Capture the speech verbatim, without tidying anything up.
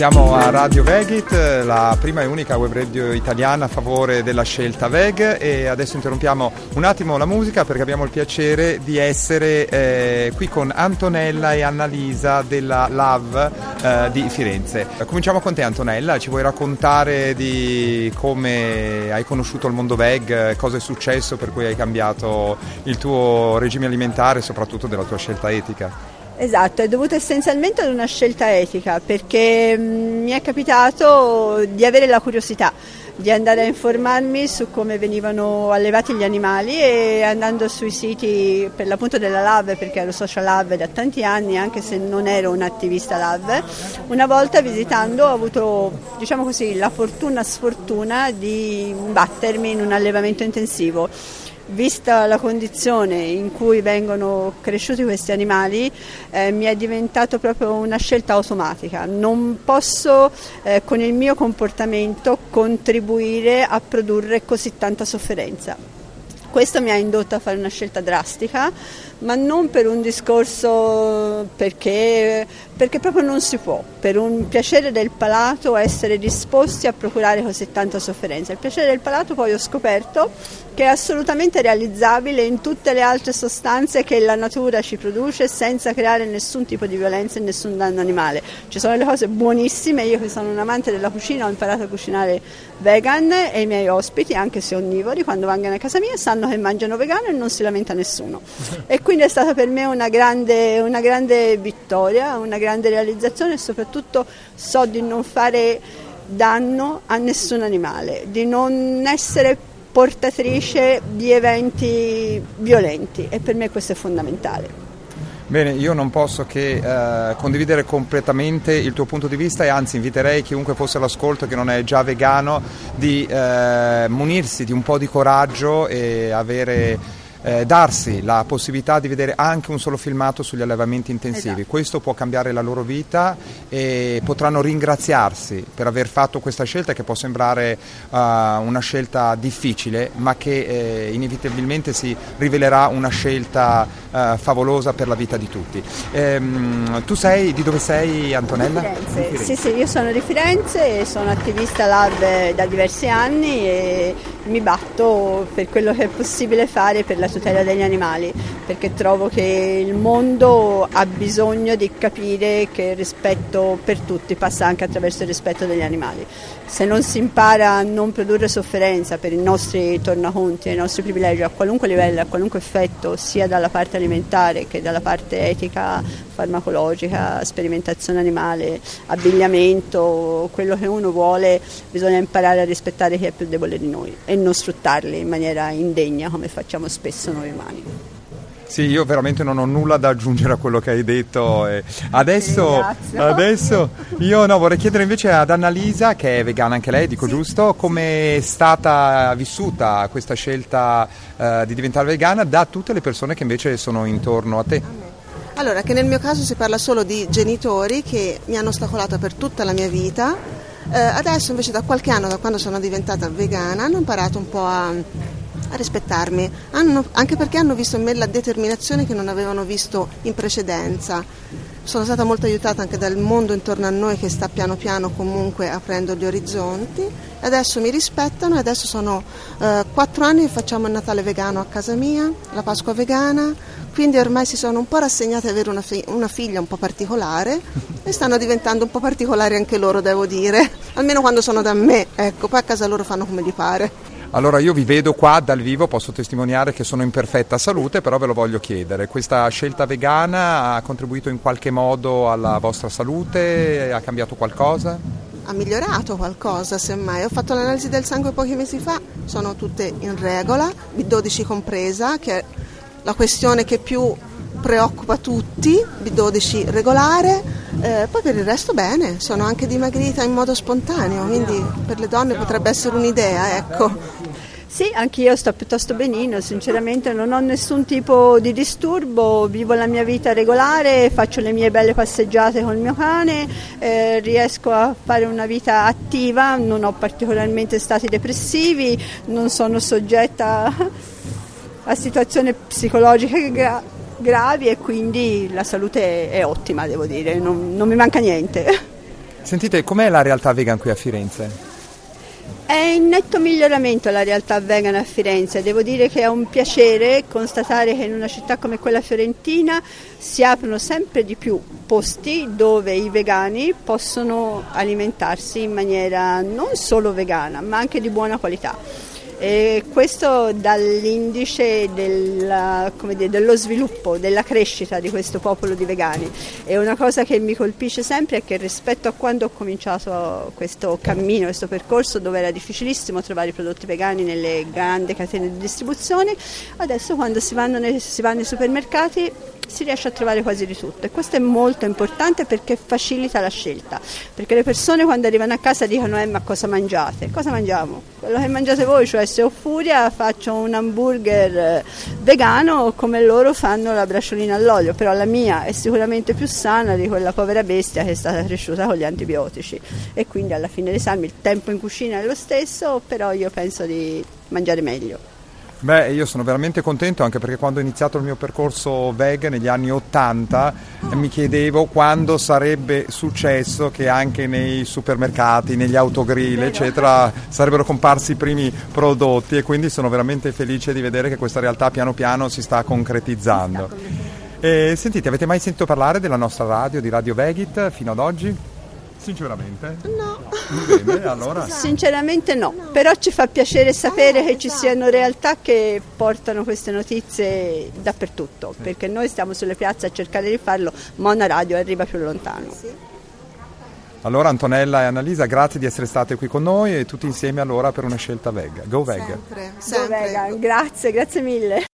Siamo a Radio Vegit, la prima e unica web radio italiana a favore della scelta veg, e adesso interrompiamo un attimo la musica perché abbiamo il piacere di essere eh, qui con Antonella e Annalisa della Love eh, di Firenze. Cominciamo con te, Antonella, ci vuoi raccontare di come hai conosciuto il mondo veg, cosa è successo per cui hai cambiato il tuo regime alimentare e soprattutto della tua scelta etica? Esatto, è dovuto essenzialmente ad una scelta etica, perché mh, mi è capitato di avere la curiosità di andare a informarmi su come venivano allevati gli animali, e andando sui siti per l'appunto della Love, perché ero social Love da tanti anni anche se non ero un'attivista Love, una volta visitando ho avuto, diciamo così, la fortuna sfortuna di imbattermi in un allevamento intensivo. Vista la condizione in cui vengono cresciuti questi animali, eh, mi è diventato proprio una scelta automatica. Non posso eh, con il mio comportamento contribuire a produrre così tanta sofferenza. Questo mi ha indotto a fare una scelta drastica, ma non per un discorso perché, perché proprio non si può, per un piacere del palato, essere disposti a procurare così tanta sofferenza. Il piacere del palato poi ho scoperto che è assolutamente realizzabile in tutte le altre sostanze che la natura ci produce senza creare nessun tipo di violenza e nessun danno animale. Ci sono le cose buonissime, io che sono un amante della cucina ho imparato a cucinare vegan, e i miei ospiti, anche se onnivori, quando vengono a casa mia sanno che mangiano vegano e non si lamenta nessuno. E quindi è stata per me una grande, una grande vittoria, una grande realizzazione, e soprattutto so di non fare danno a nessun animale, di non essere portatrice di eventi violenti, e per me questo è fondamentale. Bene, io non posso che eh, condividere completamente il tuo punto di vista, e anzi inviterei chiunque fosse all'ascolto che non è già vegano di eh, munirsi di un po' di coraggio e avere Eh, darsi la possibilità di vedere anche un solo filmato sugli allevamenti intensivi. Esatto. Questo può cambiare la loro vita e potranno ringraziarsi per aver fatto questa scelta, che può sembrare uh, una scelta difficile, ma che eh, inevitabilmente si rivelerà una scelta uh, favolosa per la vita di tutti. Ehm, tu sei, di dove sei, Antonella? Di Firenze. Di Firenze. Sì, sì, io sono di Firenze e sono attivista Love da diversi anni, e mi batto per quello che è possibile fare per la tutela degli animali, perché trovo che il mondo ha bisogno di capire che il rispetto per tutti passa anche attraverso il rispetto degli animali. Se non si impara a non produrre sofferenza per i nostri tornaconti e i nostri privilegi a qualunque livello, a qualunque effetto, sia dalla parte alimentare che dalla parte etica, farmacologica, sperimentazione animale, abbigliamento, quello che uno vuole, bisogna imparare a rispettare chi è più debole di noi e non sfruttarli in maniera indegna come facciamo spesso noi umani. Sì, io veramente non ho nulla da aggiungere a quello che hai detto. Adesso, adesso io no, vorrei chiedere invece ad Annalisa, che è vegana anche lei, dico sì, giusto, come è stata vissuta questa scelta uh, di diventare vegana da tutte le persone che invece sono intorno a te. Allora, che nel mio caso si parla solo di genitori che mi hanno ostacolato per tutta la mia vita. Eh, adesso invece da qualche anno, da quando sono diventata vegana, hanno imparato un po' a, a rispettarmi, hanno, anche perché hanno visto in me la determinazione che non avevano visto in precedenza. Sono stata molto aiutata anche dal mondo intorno a noi, che sta piano piano comunque aprendo gli orizzonti. Adesso mi rispettano, e adesso sono eh, quattro anni che facciamo il Natale vegano a casa mia, la Pasqua vegana, quindi ormai si sono un po' rassegnate ad avere una, fi- una figlia un po' particolare, e stanno diventando un po' particolari anche loro, devo dire, almeno quando sono da me, ecco, poi a casa loro fanno come gli pare. Allora io vi vedo qua dal vivo, posso testimoniare che sono in perfetta salute, però ve lo voglio chiedere, questa scelta vegana ha contribuito in qualche modo alla vostra salute? Ha cambiato qualcosa? Ha migliorato qualcosa, semmai. Ho fatto l'analisi del sangue pochi mesi fa, sono tutte in regola, B dodici compresa, che è la questione che più preoccupa tutti, B dodici regolare, eh, poi per il resto bene, sono anche dimagrita in modo spontaneo, quindi per le donne potrebbe essere un'idea, ecco. Sì, anch'io sto piuttosto benino, sinceramente non ho nessun tipo di disturbo, vivo la mia vita regolare, faccio le mie belle passeggiate con il mio cane, eh, riesco a fare una vita attiva, non ho particolarmente stati depressivi, non sono soggetta a situazioni psicologiche gra- gravi, e quindi la salute è ottima, devo dire, non, non mi manca niente. Sentite, com'è la realtà vegan qui a Firenze? È in netto miglioramento la realtà vegan a Firenze, devo dire che è un piacere constatare che in una città come quella fiorentina si aprono sempre di più posti dove i vegani possono alimentarsi in maniera non solo vegana ma anche di buona qualità. E questo dall'indice della, come dire, dello sviluppo, della crescita di questo popolo di vegani. E una cosa che mi colpisce sempre è che rispetto a quando ho cominciato questo cammino, questo percorso dove era difficilissimo trovare i prodotti vegani nelle grandi catene di distribuzione, adesso quando si vanno nei, si va nei supermercati si riesce a trovare quasi di tutto, e questo è molto importante perché facilita la scelta, perché le persone quando arrivano a casa dicono eh ma cosa mangiate? Cosa mangiamo? Quello che mangiate voi, cioè se ho furia faccio un hamburger vegano come loro fanno la briciolina all'olio, però la mia è sicuramente più sana di quella povera bestia che è stata cresciuta con gli antibiotici, e quindi alla fine dell'esame il tempo in cucina è lo stesso, però io penso di mangiare meglio. Beh, io sono veramente contento, anche perché quando ho iniziato il mio percorso veg negli anni ottanta eh, mi chiedevo quando sarebbe successo che anche nei supermercati, negli autogrill, eccetera, sarebbero comparsi i primi prodotti, e quindi sono veramente felice di vedere che questa realtà piano piano si sta concretizzando. E, sentite, avete mai sentito parlare della nostra radio, di Radio Vegit, fino ad oggi? Sinceramente? No. Bene, allora. Sinceramente no, però ci fa piacere sapere che ci siano realtà che portano queste notizie dappertutto, perché noi stiamo sulle piazze a cercare di farlo, ma una radio arriva più lontano. Allora Antonella e Annalisa, grazie di essere state qui con noi, e tutti insieme allora per una scelta veg. Go veg! Sempre, sempre. Go vegan, grazie, grazie mille.